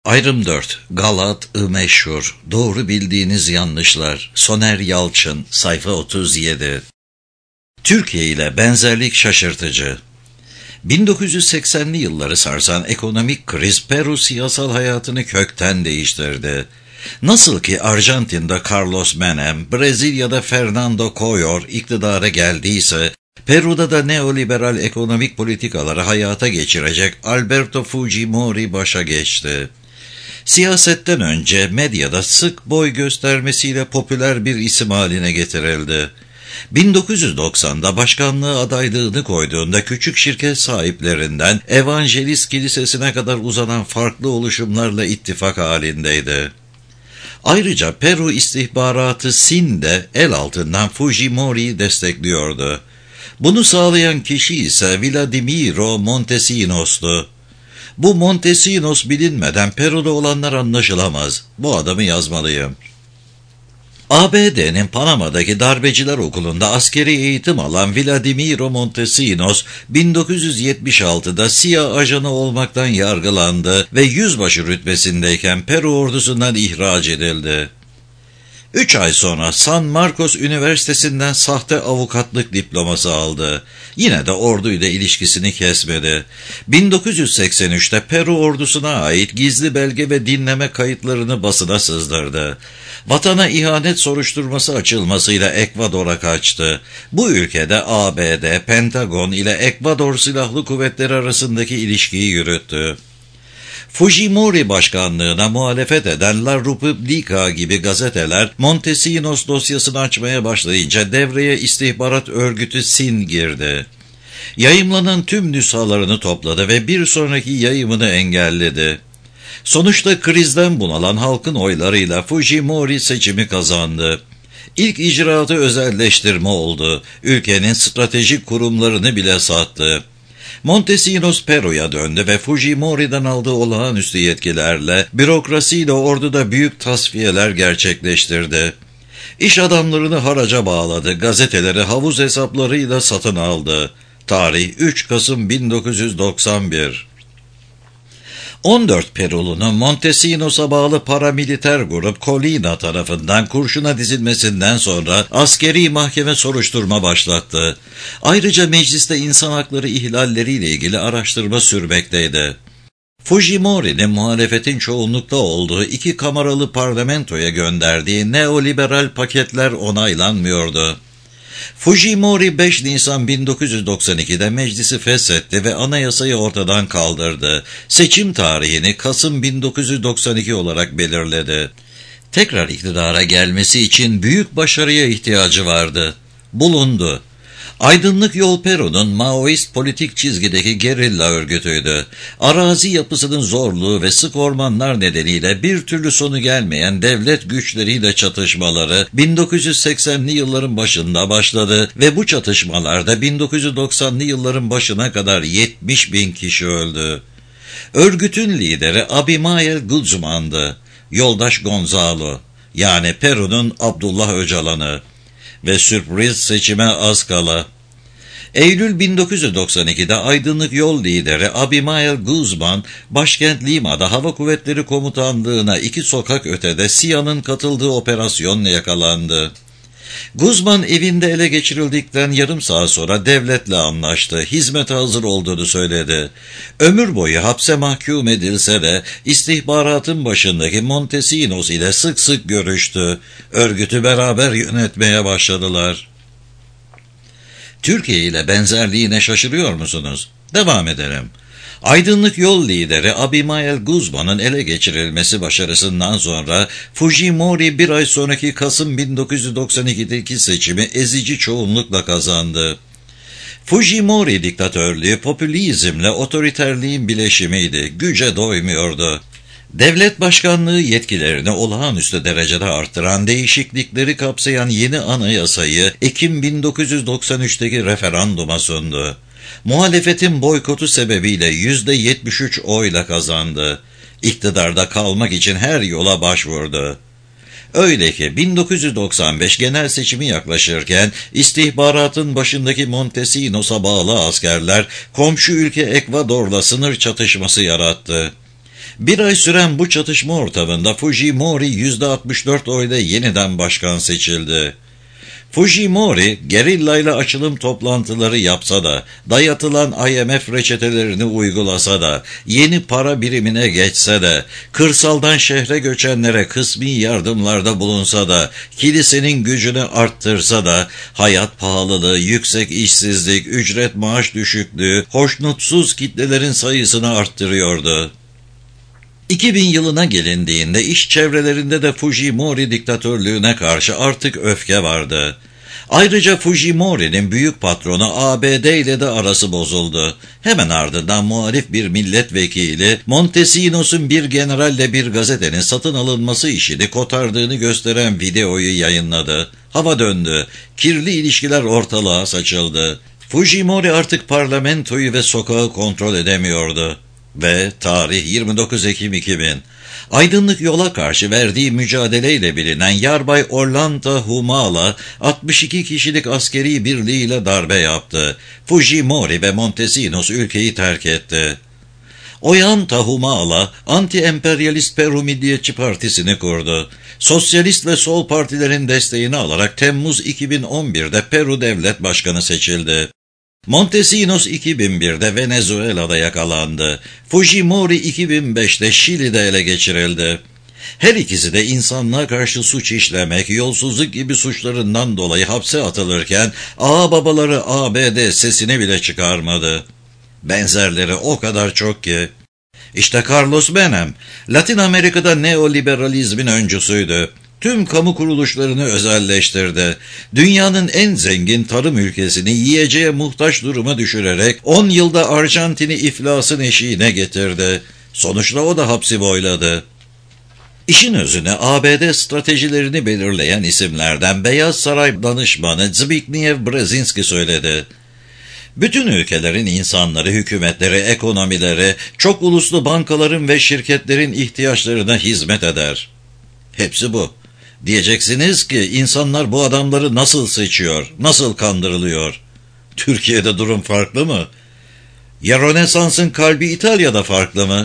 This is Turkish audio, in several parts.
Ayrım 4. Galat-ı meşhur. Doğru bildiğiniz yanlışlar. Soner Yalçın. Sayfa 37. Türkiye ile benzerlik şaşırtıcı. 1980'li yılları sarsan ekonomik kriz Peru siyasal hayatını kökten değiştirdi. Nasıl ki Arjantin'de Carlos Menem, Brezilya'da Fernando Collor iktidara geldiyse, Peru'da da neoliberal ekonomik politikaları hayata geçirecek Alberto Fujimori başa geçti. Siyasetten önce medyada sık boy göstermesiyle popüler bir isim haline getirildi. 1990'da başkanlığı adaylığını koyduğunda küçük şirket sahiplerinden Evangelist Kilisesi'ne kadar uzanan farklı oluşumlarla ittifak halindeydi. Ayrıca Peru istihbaratı SİN de el altından Fujimori'yi destekliyordu. Bunu sağlayan kişi ise Vladimiro Montesinos'tu. Bu Montesinos bilinmeden Peru'da olanlar anlaşılamaz. Bu adamı yazmalıyım. ABD'nin Panama'daki darbeciler okulunda askeri eğitim alan Vladimiro Montesinos, 1976'da CIA ajanı olmaktan yargılandı ve yüzbaşı rütbesindeyken Peru ordusundan ihraç edildi. 3 ay sonra San Marcos Üniversitesi'nden sahte avukatlık diploması aldı. Yine de orduyla ilişkisini kesmedi. 1983'te Peru ordusuna ait gizli belge ve dinleme kayıtlarını basına sızdırdı. Vatana ihanet soruşturması açılmasıyla Ekvador'a kaçtı. Bu ülkede ABD, Pentagon ile Ekvador Silahlı Kuvvetleri arasındaki ilişkiyi yürüttü. Fujimori başkanlığına muhalefet eden La Repubblica gibi gazeteler Montesinos dosyasını açmaya başlayınca devreye istihbarat örgütü SİN girdi. Yayımlanan tüm nüshalarını topladı ve bir sonraki yayımını engelledi. Sonuçta krizden bunalan halkın oylarıyla Fujimori seçimi kazandı. İlk icraatı özelleştirme oldu. Ülkenin stratejik kurumlarını bile sattı. Montesinos Peru'ya döndü ve Fujimori'den aldığı olağanüstü yetkilerle bürokrasiyle orduda büyük tasfiyeler gerçekleştirdi. İş adamlarını haraca bağladı, gazeteleri havuz hesaplarıyla satın aldı. Tarih 3 Kasım 1991. 14 Perulu'nun Montesinos'a bağlı paramiliter grup Colina tarafından kurşuna dizilmesinden sonra askeri mahkeme soruşturma başlattı. Ayrıca mecliste insan hakları ihlalleriyle ilgili araştırma sürmekteydi. Fujimori'nin muhalefetin çoğunlukta olduğu 2 kameralı parlamentoya gönderdiği neoliberal paketler onaylanmıyordu. Fujimori 5 Nisan 1992'de meclisi feshetti ve anayasayı ortadan kaldırdı. Seçim tarihini Kasım 1992 olarak belirledi. Tekrar iktidara gelmesi için büyük başarıya ihtiyacı vardı. Bulundu. Aydınlık Yol Peru'nun Maoist politik çizgideki gerilla örgütüydü. Arazi yapısının zorluğu ve sık ormanlar nedeniyle bir türlü sonu gelmeyen devlet güçleriyle çatışmaları 1980'li yılların başında başladı ve bu çatışmalarda 1990'lı yılların başına kadar 70.000 kişi öldü. Örgütün lideri Abimael Guzman'dı. Yoldaş Gonzalo, yani Peru'nun Abdullah Öcalan'ı ve sürpriz seçime az kala. Eylül 1992'de Aydınlık Yol lideri Abimael Guzman, başkent Lima'da Hava Kuvvetleri Komutanlığı'na 2 sokak ötede CIA'nın katıldığı operasyonla yakalandı. Guzman evinde ele geçirildikten yarım saat sonra devletle anlaştı, hizmete hazır olduğunu söyledi. Ömür boyu hapse mahkum edilse de istihbaratın başındaki Montesinos ile sık sık görüştü. Örgütü beraber yönetmeye başladılar. Türkiye ile benzerliğine şaşırıyor musunuz? Devam edelim. Aydınlık Yol lideri Abimael Guzman'ın ele geçirilmesi başarısından sonra Fujimori bir ay sonraki Kasım 1992'deki seçimi ezici çoğunlukla kazandı. Fujimori diktatörlüğü popülizmle otoriterliğin bileşimiydi, güce doymuyordu. Devlet başkanlığı yetkilerini olağanüstü derecede arttıran değişiklikleri kapsayan yeni anayasayı Ekim 1993'teki referanduma sundu. Muhalefetin boykotu sebebiyle %73 oyla kazandı. İktidarda kalmak için her yola başvurdu. Öyle ki 1995 genel seçimi yaklaşırken istihbaratın başındaki Montesinos'a bağlı askerler komşu ülke Ekvador'la sınır çatışması yarattı. Bir ay süren bu çatışma ortamında Fujimori %64 oyla yeniden başkan seçildi. Fujimori, gerillayla açılım toplantıları yapsa da, dayatılan IMF reçetelerini uygulasa da, yeni para birimine geçse de, kırsaldan şehre göçenlere kısmi yardımlarda bulunsa da, kilisenin gücünü arttırsa da, hayat pahalılığı, yüksek işsizlik, ücret maaş düşüklüğü, hoşnutsuz kitlelerin sayısını arttırıyordu. 2000 yılına gelindiğinde iş çevrelerinde de Fujimori diktatörlüğüne karşı artık öfke vardı. Ayrıca Fujimori'nin büyük patronu ABD ile de arası bozuldu. Hemen ardından muhalif bir milletvekili Montesinos'un bir generalle bir gazetenin satın alınması işini kotardığını gösteren videoyu yayınladı. Hava döndü. Kirli ilişkiler ortalığa saçıldı. Fujimori artık parlamentoyu ve sokağı kontrol edemiyordu. Ve tarih 29 Ekim 2000. Aydınlık yola karşı verdiği mücadeleyle bilinen Yarbay Ollanta Humala 62 kişilik askeri birliğiyle darbe yaptı. Fujimori ve Montesinos ülkeyi terk etti. Ollanta Humala anti-emperyalist Peru Milliyetçi Partisi'ni kurdu. Sosyalist ve sol partilerin desteğini alarak Temmuz 2011'de Peru Devlet Başkanı seçildi. Montesinos 2001'de Venezuela'da yakalandı. Fujimori 2005'te Şili'de ele geçirildi. Her ikisi de insanlığa karşı suç işlemek, yolsuzluk gibi suçlarından dolayı hapse atılırken ağababaları ABD sesini bile çıkarmadı. Benzerleri o kadar çok ki. İşte Carlos Menem, Latin Amerika'da neoliberalizmin öncüsüydü. Tüm kamu kuruluşlarını özelleştirdi. Dünyanın en zengin tarım ülkesini yiyeceğe muhtaç duruma düşürerek 10 yılda Arjantin'i iflasın eşiğine getirdi. Sonuçta o da hapsi boyladı. İşin özüne ABD stratejilerini belirleyen isimlerden Beyaz Saray danışmanı Zbigniew Brzezinski söyledi. Bütün ülkelerin insanları, hükümetleri, ekonomileri, çok uluslu bankaların ve şirketlerin ihtiyaçlarına hizmet eder. Hepsi bu. Diyeceksiniz ki insanlar bu adamları nasıl seçiyor, nasıl kandırılıyor? Türkiye'de durum farklı mı? Ya Rönesans'ın kalbi İtalya'da farklı mı?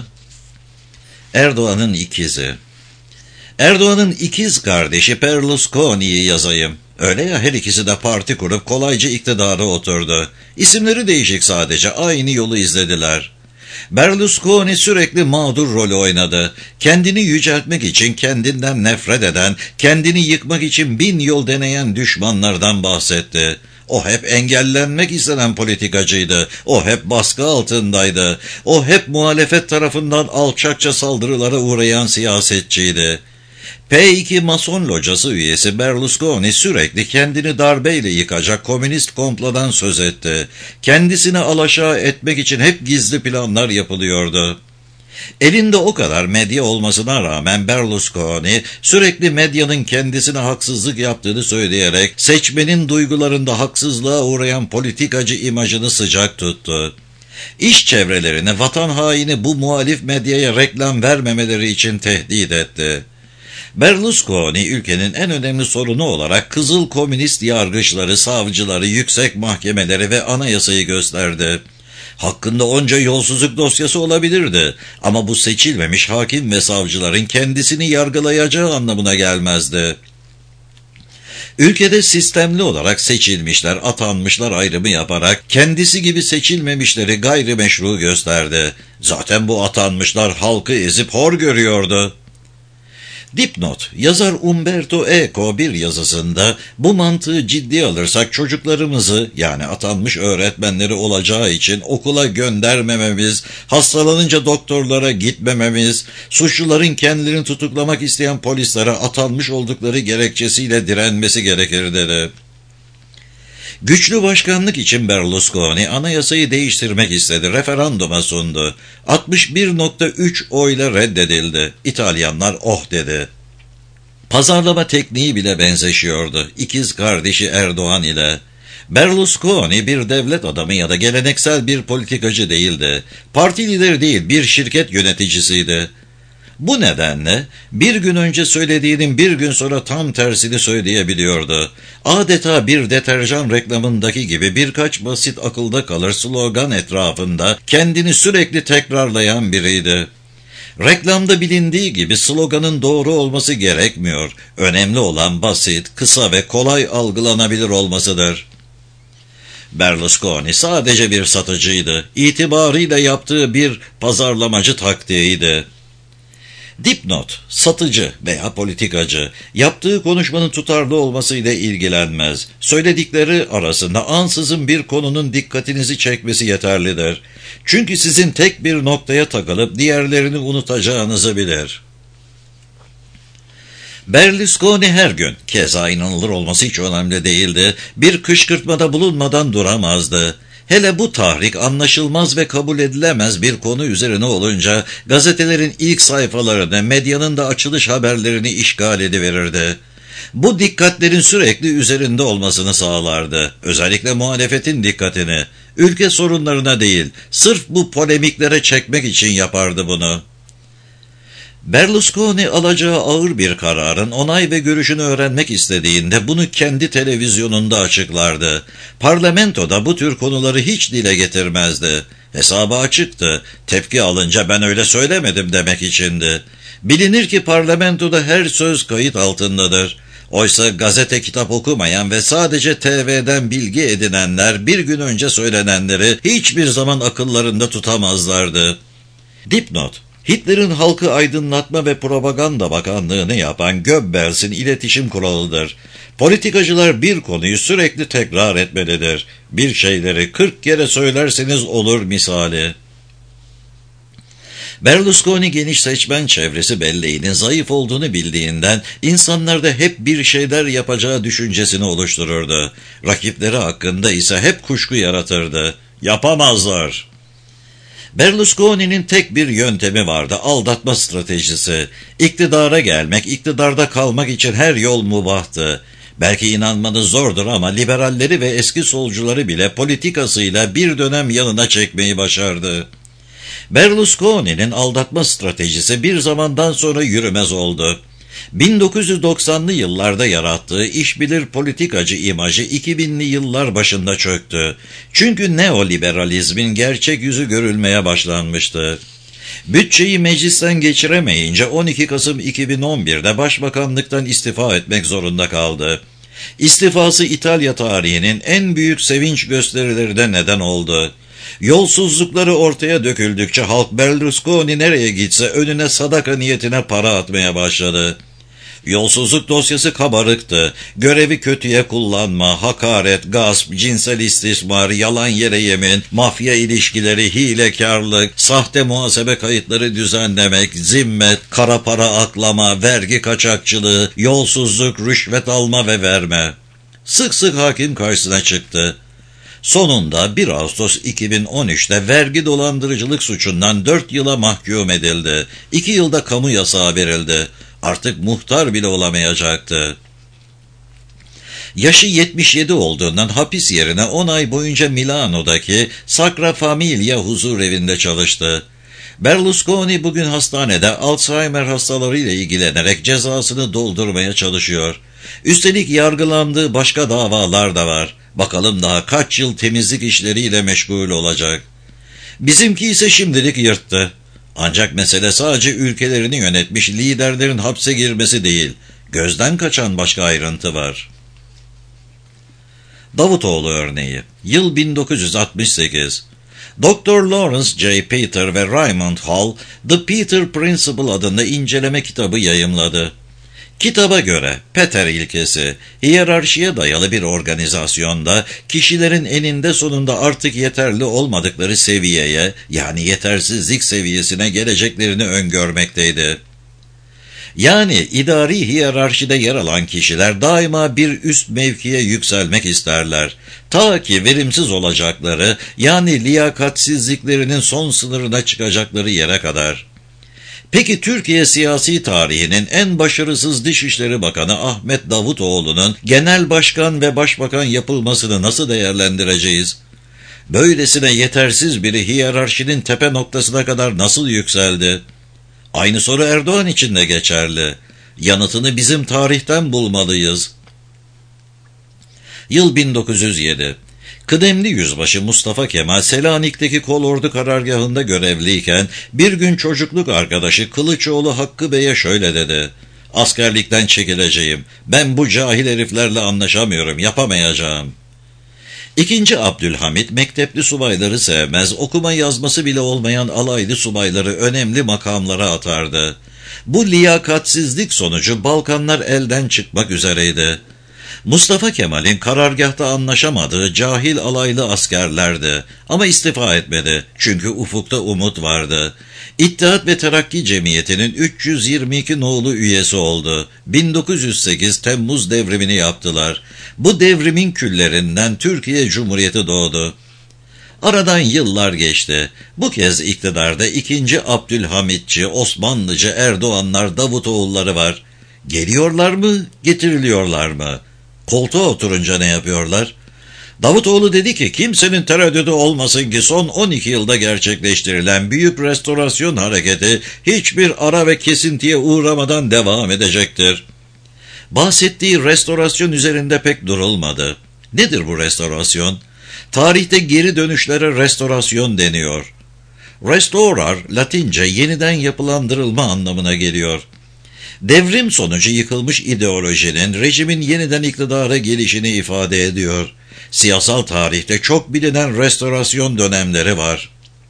Erdoğan'ın ikizi. Erdoğan'ın ikiz kardeşi Berlusconi'yi yazayım. Öyle ya, her ikisi de parti kurup kolayca iktidara oturdu. İsimleri değişik sadece, aynı yolu izlediler. Berlusconi sürekli mağdur rolü oynadı. Kendini yüceltmek için kendinden nefret eden, kendini yıkmak için 1000 yol deneyen düşmanlardan bahsetti. O hep engellenmek istenen politikacıydı. O hep baskı altındaydı. O hep muhalefet tarafından alçakça saldırılara uğrayan siyasetçiydi. P2 Mason locası üyesi Berlusconi sürekli kendini darbeyle yıkacak komünist komplodan söz etti. Kendisini alaşağı etmek için hep gizli planlar yapılıyordu. Elinde o kadar medya olmasına rağmen Berlusconi sürekli medyanın kendisine haksızlık yaptığını söyleyerek seçmenin duygularında haksızlığa uğrayan politikacı imajını sıcak tuttu. İş çevrelerini vatan haini bu muhalif medyaya reklam vermemeleri için tehdit etti. Berlusconi ülkenin en önemli sorunu olarak kızıl komünist yargıçları, savcıları, yüksek mahkemeleri ve anayasayı gösterdi. Hakkında onca yolsuzluk dosyası olabilirdi ama bu seçilmemiş hakim ve savcıların kendisini yargılayacağı anlamına gelmezdi. Ülkede sistemli olarak seçilmişler, atanmışlar ayrımı yaparak kendisi gibi seçilmemişleri gayrimeşru gösterdi. Zaten bu atanmışlar halkı ezip hor görüyordu. Dipnot, yazar Umberto Eco bir yazısında bu mantığı ciddiye alırsak çocuklarımızı, yani atanmış öğretmenleri olacağı için okula göndermememiz, hastalanınca doktorlara gitmememiz, suçluların kendilerini tutuklamak isteyen polislere atanmış oldukları gerekçesiyle direnmesi gerekir dedi. Güçlü başkanlık için Berlusconi anayasayı değiştirmek istedi, referanduma sundu. 61.3 oyla reddedildi. İtalyanlar oh dedi. Pazarlama tekniği bile benzeşiyordu ikiz kardeşi Erdoğan ile. Berlusconi bir devlet adamı ya da geleneksel bir politikacı değildi. Parti lideri değil, bir şirket yöneticisiydi. Bu nedenle bir gün önce söylediğinin bir gün sonra tam tersini söyleyebiliyordu. Adeta bir deterjan reklamındaki gibi birkaç basit akılda kalır slogan etrafında kendini sürekli tekrarlayan biriydi. Reklamda bilindiği gibi sloganın doğru olması gerekmiyor. Önemli olan basit, kısa ve kolay algılanabilir olmasıdır. Berlusconi sadece bir satıcıydı. İtibarıyla yaptığı bir pazarlamacı taktiğiydi. Dipnot, satıcı veya politikacı, yaptığı konuşmanın tutarlı olmasıyla ilgilenmez. Söyledikleri arasında ansızın bir konunun dikkatinizi çekmesi yeterlidir. Çünkü sizin tek bir noktaya takılıp diğerlerini unutacağınızı bilir. Berlusconi her gün, keza inanılır olması hiç önemli değildi, bir kışkırtmada bulunmadan duramazdı. Hele bu tahrik anlaşılmaz ve kabul edilemez bir konu üzerine olunca gazetelerin ilk sayfalarını, medyanın da açılış haberlerini işgal ediverirdi. Bu dikkatlerin sürekli üzerinde olmasını sağlardı. Özellikle muhalefetin dikkatini, ülke sorunlarına değil, sırf bu polemiklere çekmek için yapardı bunu. Berlusconi alacağı ağır bir kararın onay ve görüşünü öğrenmek istediğinde bunu kendi televizyonunda açıklardı. Parlamentoda bu tür konuları hiç dile getirmezdi. Hesabı açıktı. Tepki alınca ben öyle söylemedim demek içindi. Bilinir ki parlamentoda her söz kayıt altındadır. Oysa gazete kitap okumayan ve sadece TV'den bilgi edinenler bir gün önce söylenenleri hiçbir zaman akıllarında tutamazlardı. Dipnot: Hitler'in halkı aydınlatma ve propaganda bakanlığını yapan Goebbels'in iletişim kuralıdır. Politikacılar bir konuyu sürekli tekrar etmelidir. Bir şeyleri 40 kere söylerseniz olur misali. Berlusconi geniş seçmen çevresi belleğinin zayıf olduğunu bildiğinden insanlarda hep bir şeyler yapacağı düşüncesini oluştururdu. Rakipleri hakkında ise hep kuşku yaratırdı. Yapamazlar. Berlusconi'nin tek bir yöntemi vardı: aldatma stratejisi. İktidara gelmek, iktidarda kalmak için her yol mubahtı. Belki inanmanız zordur ama liberalleri ve eski solcuları bile politikasıyla bir dönem yanına çekmeyi başardı. Berlusconi'nin aldatma stratejisi bir zamandan sonra yürümez oldu. 1990'lı yıllarda yarattığı işbilir politikacı imajı 2000'li yıllar başında çöktü. Çünkü neoliberalizmin gerçek yüzü görülmeye başlanmıştı. Bütçeyi meclisten geçiremeyince 12 Kasım 2011'de başbakanlıktan istifa etmek zorunda kaldı. İstifası İtalya tarihinin en büyük sevinç gösterilerine neden oldu. Yolsuzlukları ortaya döküldükçe halk Berlusconi nereye gitse önüne sadaka niyetine para atmaya başladı. Yolsuzluk dosyası kabarıktı. Görevi kötüye kullanma, hakaret, gasp, cinsel istismar, yalan yere yemin, mafya ilişkileri, hilekarlık, sahte muhasebe kayıtları düzenlemek, zimmet, kara para aklama, vergi kaçakçılığı, yolsuzluk, rüşvet alma ve verme. Sık sık hakim karşısına çıktı. Sonunda 1 Ağustos 2013'te vergi dolandırıcılık suçundan 4 yıla mahkum edildi. 2 yılda kamu yasağı verildi. Artık muhtar bile olamayacaktı. Yaşı 77 olduğundan hapis yerine 10 ay boyunca Milano'daki Sacra Famiglia huzurevinde çalıştı. Berlusconi bugün hastanede Alzheimer hastalarıyla ilgilenerek cezasını doldurmaya çalışıyor. Üstelik yargılandığı başka davalar da var. Bakalım daha kaç yıl temizlik işleriyle meşgul olacak. Bizimki ise şimdilik yırttı. Ancak mesele sadece ülkelerini yönetmiş liderlerin hapse girmesi değil, gözden kaçan başka ayrıntı var. Davutoğlu örneği. Yıl 1968. Dr. Lawrence J. Peter ve Raymond Hall, The Peter Principle adında inceleme kitabı yayımladı. Kitaba göre Peter ilkesi, hiyerarşiye dayalı bir organizasyonda kişilerin eninde sonunda artık yeterli olmadıkları seviyeye, yani yetersizlik seviyesine geleceklerini öngörmekteydi. Yani idari hiyerarşide yer alan kişiler daima bir üst mevkiye yükselmek isterler. Ta ki verimsiz olacakları, yani liyakatsizliklerinin son sınırına çıkacakları yere kadar. Peki Türkiye siyasi tarihinin en başarısız Dışişleri Bakanı Ahmet Davutoğlu'nun genel başkan ve başbakan yapılmasını nasıl değerlendireceğiz? Böylesine yetersiz biri hiyerarşinin tepe noktasına kadar nasıl yükseldi? Aynı soru Erdoğan için de geçerli. Yanıtını bizim tarihten bulmalıyız. Yıl 1907. Kıdemli yüzbaşı Mustafa Kemal Selanik'teki kolordu karargahında görevliyken bir gün çocukluk arkadaşı Kılıçoğlu Hakkı Bey'e şöyle dedi: "Askerlikten çekileceğim. Ben bu cahil heriflerle anlaşamıyorum, yapamayacağım." İkinci Abdülhamit mektepli subayları sevmez, okuma yazması bile olmayan alaylı subayları önemli makamlara atardı. Bu liyakatsizlik sonucu Balkanlar elden çıkmak üzereydi. Mustafa Kemal'in karargahta anlaşamadığı cahil alaylı askerlerdi ama istifa etmedi çünkü ufukta umut vardı. İttihat ve Terakki Cemiyeti'nin 322 nolu üyesi oldu. 1908 Temmuz devrimini yaptılar. Bu devrimin küllerinden Türkiye Cumhuriyeti doğdu. Aradan yıllar geçti. Bu kez iktidarda 2. Abdülhamitçi, Osmanlıcı Erdoğanlar, Davutoğulları var. Geliyorlar mı, getiriliyorlar mı? Koltuğa oturunca ne yapıyorlar? Davutoğlu dedi ki kimsenin tereddüdü olmasın ki son 12 yılda gerçekleştirilen büyük restorasyon hareketi hiçbir ara ve kesintiye uğramadan devam edecektir. Bahsettiği restorasyon üzerinde pek durulmadı. Nedir bu restorasyon? Tarihte geri dönüşlere restorasyon deniyor. Restorar, Latince yeniden yapılandırılma anlamına geliyor. Devrim sonucu yıkılmış ideolojinin, rejimin yeniden iktidara gelişini ifade ediyor. Siyasal tarihte çok bilinen restorasyon dönemleri var.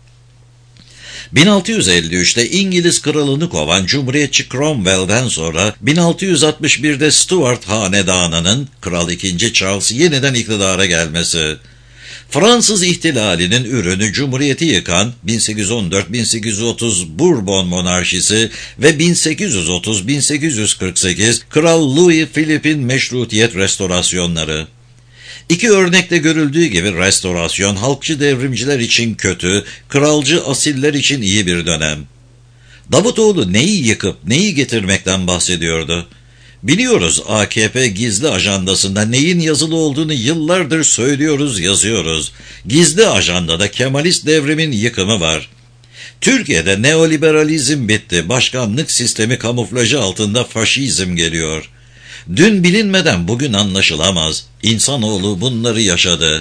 1653'te İngiliz kralını kovan Cumhuriyetçi Cromwell'den sonra 1661'de Stuart hanedanının Kral II. Charles yeniden iktidara gelmesi. Fransız ihtilalinin ürünü Cumhuriyeti yıkan 1814-1830 Bourbon monarşisi ve 1830-1848 Kral Louis Philippe'in meşrutiyet restorasyonları. İki örnekte görüldüğü gibi restorasyon halkçı devrimciler için kötü, kralcı asiller için iyi bir dönem. Davutoğlu neyi yıkıp neyi getirmekten bahsediyordu? Biliyoruz, AKP gizli ajandasında neyin yazılı olduğunu yıllardır söylüyoruz, yazıyoruz. Gizli ajandada Kemalist devrimin yıkımı var. Türkiye'de neoliberalizm bitti, başkanlık sistemi kamuflajı altında faşizm geliyor. Dün bilinmeden bugün anlaşılamaz. İnsanoğlu bunları yaşadı.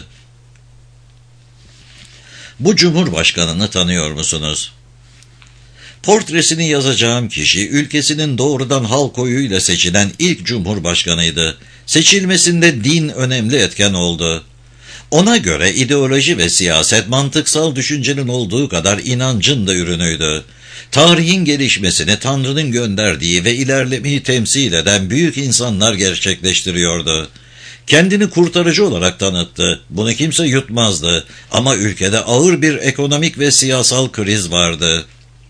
Bu Cumhurbaşkanını tanıyor musunuz? Portresini yazacağım kişi, ülkesinin doğrudan halk oyuyla seçilen ilk Cumhurbaşkanıydı. Seçilmesinde din önemli etken oldu. Ona göre ideoloji ve siyaset mantıksal düşüncenin olduğu kadar inancın da ürünüydü. Tarihin gelişmesini Tanrı'nın gönderdiği ve ilerlemeyi temsil eden büyük insanlar gerçekleştiriyordu. Kendini kurtarıcı olarak tanıttı. Bunu kimse yutmazdı. Ama ülkede ağır bir ekonomik ve siyasal kriz vardı.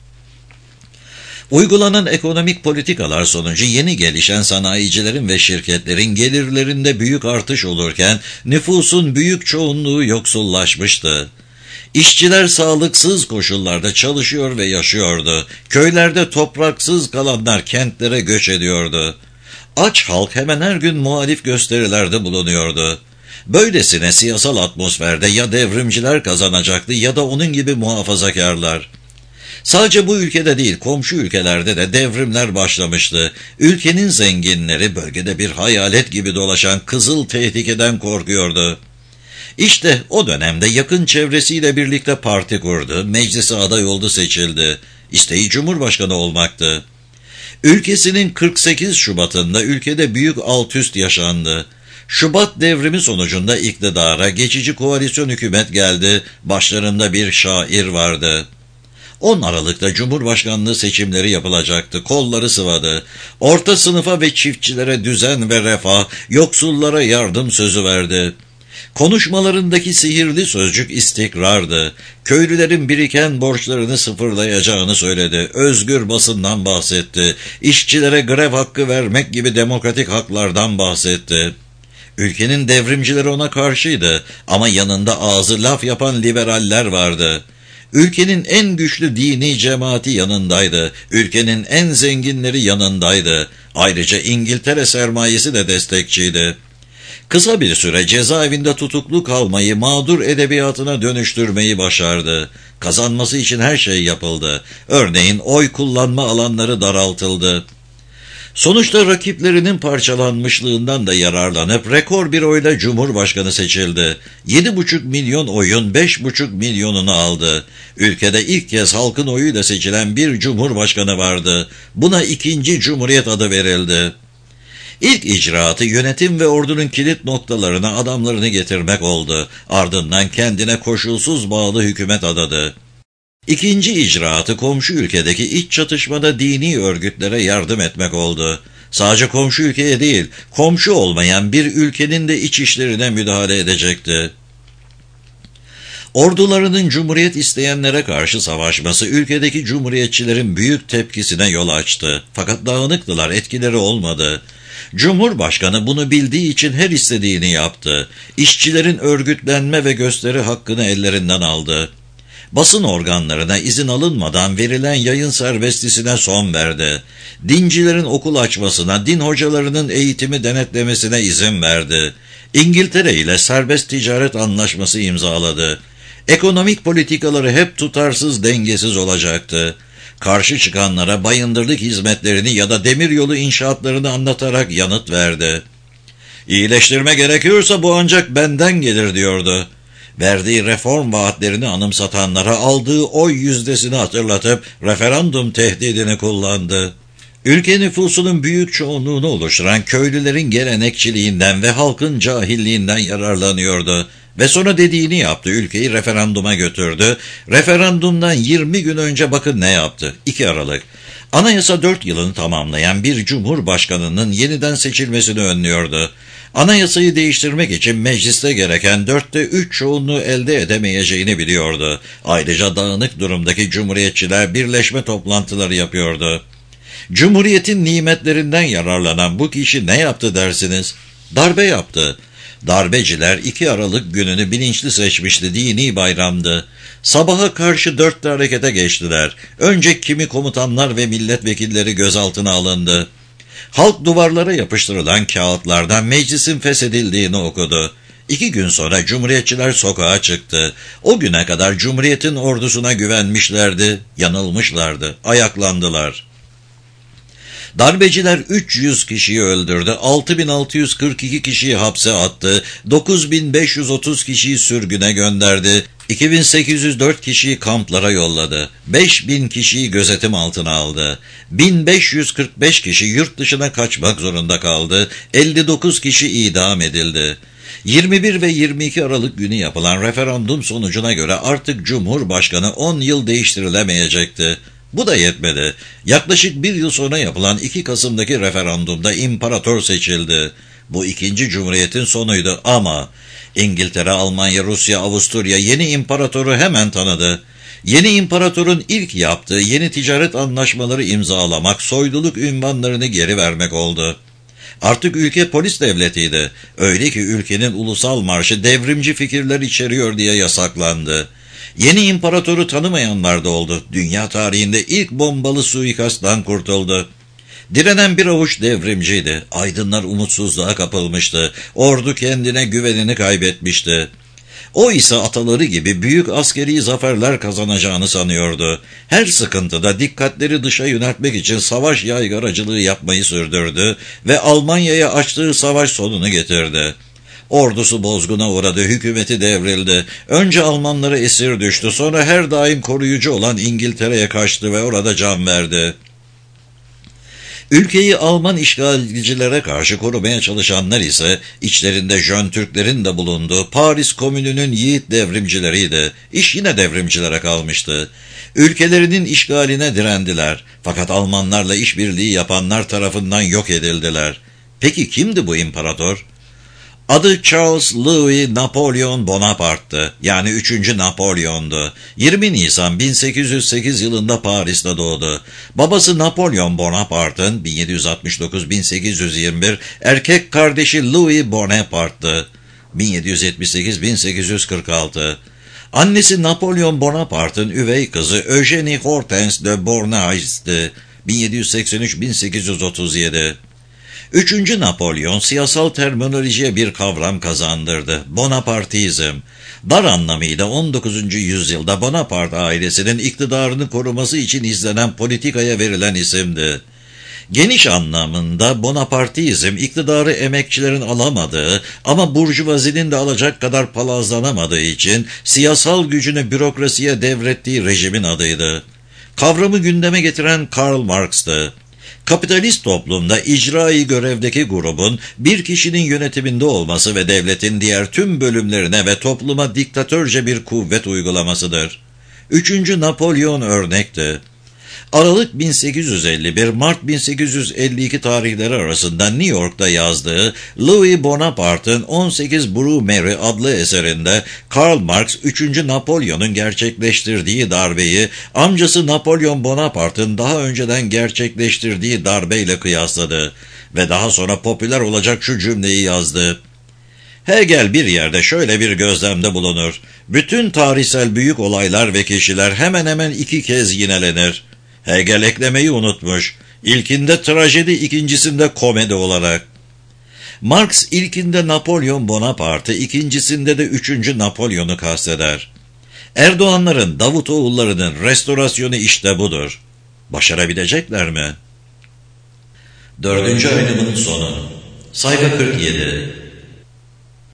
Uygulanan ekonomik politikalar sonucu yeni gelişen sanayicilerin ve şirketlerin gelirlerinde büyük artış olurken nüfusun büyük çoğunluğu yoksullaşmıştı. İşçiler sağlıksız koşullarda çalışıyor ve yaşıyordu. Köylerde topraksız kalanlar kentlere göç ediyordu. Aç halk hemen her gün muhalif gösterilerde bulunuyordu. Böylesine siyasal atmosferde ya devrimciler kazanacaktı ya da onun gibi muhafazakarlar. Sadece bu ülkede değil, komşu ülkelerde de devrimler başlamıştı. Ülkenin zenginleri bölgede bir hayalet gibi dolaşan kızıl tehlikeden korkuyordu. İşte o dönemde yakın çevresiyle birlikte parti kurdu, meclise aday oldu, seçildi. İsteği Cumhurbaşkanı olmaktı. Ülkesinin 48 Şubat'ında ülkede büyük altüst yaşandı. Şubat devrimi sonucunda iktidara geçici koalisyon hükümet geldi, başlarında bir şair vardı. 10 Aralık'ta Cumhurbaşkanlığı seçimleri yapılacaktı, kolları sıvadı. Orta sınıfa ve çiftçilere düzen ve refah, yoksullara yardım sözü verdi. Konuşmalarındaki sihirli sözcük istikrardı. Köylülerin biriken borçlarını sıfırlayacağını söyledi. Özgür basından bahsetti. İşçilere grev hakkı vermek gibi demokratik haklardan bahsetti. Ülkenin devrimcileri ona karşıydı ama yanında ağzı laf yapan liberaller vardı. Ülkenin en güçlü dini cemaati yanındaydı. Ülkenin en zenginleri yanındaydı. Ayrıca İngiltere sermayesi de destekçiydi. Kısa bir süre cezaevinde tutuklu kalmayı mağdur edebiyatına dönüştürmeyi başardı. Kazanması için her şey yapıldı. Örneğin oy kullanma alanları daraltıldı. Sonuçta rakiplerinin parçalanmışlığından da yararlanıp rekor bir oyla Cumhurbaşkanı seçildi. 7,5 milyon oyun 5,5 milyonunu aldı. Ülkede ilk kez halkın oyuyla seçilen bir Cumhurbaşkanı vardı. Buna 2. Cumhuriyet adı verildi. İlk icraatı yönetim ve ordunun kilit noktalarına adamlarını getirmek oldu. Ardından kendine koşulsuz bağlı hükümet adadı. İkinci icraatı komşu ülkedeki iç çatışmada dini örgütlere yardım etmek oldu. Sadece komşu ülkeye değil, komşu olmayan bir ülkenin de iç işlerine müdahale edecekti. Ordularının cumhuriyet isteyenlere karşı savaşması ülkedeki cumhuriyetçilerin büyük tepkisine yol açtı. Fakat dağınıktılar, etkileri olmadı. Cumhurbaşkanı bunu bildiği için her istediğini yaptı. İşçilerin örgütlenme ve gösteri hakkını ellerinden aldı. Basın organlarına izin alınmadan verilen yayın serbestisine son verdi. Dincilerin okul açmasına, din hocalarının eğitimi denetlemesine izin verdi. İngiltere ile serbest ticaret anlaşması imzaladı. Ekonomik politikaları hep tutarsız, dengesiz olacaktı. Karşı çıkanlara bayındırlık hizmetlerini ya da demiryolu inşaatlarını anlatarak yanıt verdi. İyileştirme gerekiyorsa bu ancak benden gelir diyordu. Verdiği reform vaatlerini anımsatanlara aldığı oy yüzdesini hatırlatıp referandum tehdidini kullandı. Ülke nüfusunun büyük çoğunluğunu oluşturan köylülerin gelenekçiliğinden ve halkın cahilliğinden yararlanıyordu. Ve sonra dediğini yaptı, ülkeyi referanduma götürdü. Referandumdan 20 gün önce bakın ne yaptı. 2 Aralık. Anayasa 4 yılını tamamlayan bir cumhurbaşkanının yeniden seçilmesini önlüyordu. Anayasayı değiştirmek için mecliste gereken 4'te 3 çoğunluğu elde edemeyeceğini biliyordu. Ayrıca dağınık durumdaki cumhuriyetçiler birleşme toplantıları yapıyordu. Cumhuriyetin nimetlerinden yararlanan bu kişi ne yaptı dersiniz? Darbe yaptı. Darbeciler 2 Aralık gününü bilinçli seçmişti, dini bayramdı. Sabaha karşı 4'te harekete geçtiler. Önce kimi komutanlar ve milletvekilleri gözaltına alındı. Halk duvarlara yapıştırılan kağıtlardan meclisin feshedildiğini okudu. 2 gün sonra cumhuriyetçiler sokağa çıktı. O güne kadar cumhuriyetin ordusuna güvenmişlerdi, yanılmışlardı, ayaklandılar. Darbeciler 300 kişiyi öldürdü, 6.642 kişiyi hapse attı, 9.530 kişiyi sürgüne gönderdi, 2.804 kişiyi kamplara yolladı, 5.000 kişiyi gözetim altına aldı, 1.545 kişi yurt dışına kaçmak zorunda kaldı, 59 kişi idam edildi. 21 ve 22 Aralık günü yapılan referandum sonucuna göre artık Cumhurbaşkanı 10 yıl değiştirilemeyecekti. Bu da yetmedi. Yaklaşık 1 yıl sonra yapılan 2 Kasım'daki referandumda imparator seçildi. Bu 2. Cumhuriyet'in sonuydu ama İngiltere, Almanya, Rusya, Avusturya yeni imparatoru hemen tanıdı. Yeni imparatorun ilk yaptığı yeni ticaret anlaşmaları imzalamak, soyluluk ünvanlarını geri vermek oldu. Artık ülke polis devletiydi. Öyle ki ülkenin ulusal marşı devrimci fikirler içeriyor diye yasaklandı. Yeni imparatoru tanımayanlar da oldu. Dünya tarihinde ilk bombalı suikasttan kurtuldu. Direnen bir avuç devrimciydi. Aydınlar umutsuzluğa kapılmıştı. Ordu kendine güvenini kaybetmişti. O ise ataları gibi büyük askeri zaferler kazanacağını sanıyordu. Her sıkıntıda dikkatleri dışa yöneltmek için savaş yaygaracılığı yapmayı sürdürdü ve Almanya'ya açtığı savaş sonunu getirdi. Ordusu bozguna uğradı, hükümeti devrildi. Önce Almanlara esir düştü, sonra her daim koruyucu olan İngiltere'ye kaçtı ve orada can verdi. Ülkeyi Alman işgalcilere karşı korumaya çalışanlar ise içlerinde Jön Türklerin de bulunduğu Paris Komünü'nün yiğit devrimcileriydi. İş yine devrimcilere kalmıştı. Ülkelerinin işgaline direndiler. Fakat Almanlarla işbirliği yapanlar tarafından yok edildiler. Peki kimdi bu imparator? Adı Charles Louis Napolyon Bonaparte'tı. Yani 3. Napolyon'du. 20 Nisan 1808 yılında Paris'te doğdu. Babası Napolyon Bonaparte'ın 1769-1821 erkek kardeşi Louis Bonaparte'tı. 1778-1846. Annesi Napolyon Bonaparte'ın üvey kızı Eugénie Hortense de Bornais'ti. 1783-1837. 3. Napolyon siyasal terminolojiye bir kavram kazandırdı. Bonapartizm. Dar anlamıyla 19. yüzyılda Bonaparte ailesinin iktidarını koruması için izlenen politikaya verilen isimdi. Geniş anlamında Bonapartizm, iktidarı emekçilerin alamadığı ama burjuvazinin de alacak kadar palazlanamadığı için siyasal gücünü bürokrasiye devrettiği rejimin adıydı. Kavramı gündeme getiren Karl Marx'tı. Kapitalist toplumda icrai görevdeki grubun bir kişinin yönetiminde olması ve devletin diğer tüm bölümlerine ve topluma diktatörce bir kuvvet uygulamasıdır. 3. Napolyon örnekti. Aralık 1851, Mart 1852 tarihleri arasında New York'ta yazdığı Louis Bonaparte'ın 18 Brumaire adlı eserinde Karl Marx 3. Napolyon'un gerçekleştirdiği darbeyi amcası Napolyon Bonaparte'ın daha önceden gerçekleştirdiği darbeyle kıyasladı ve daha sonra popüler olacak şu cümleyi yazdı. Hegel bir yerde şöyle bir gözlemde bulunur. Bütün tarihsel büyük olaylar ve kişiler hemen hemen 2 kez yinelenir. Hegel eklemeyi unutmuş. İlkinde trajedi, ikincisinde komedi olarak. Marx ilkinde Napolyon Bonaparte, ikincisinde de 3. Napolyon'u kasteder. Erdoğanların, Davutoğullarının restorasyonu işte budur. Başarabilecekler mi? 4. ayrımın sonu. Sayfa 47.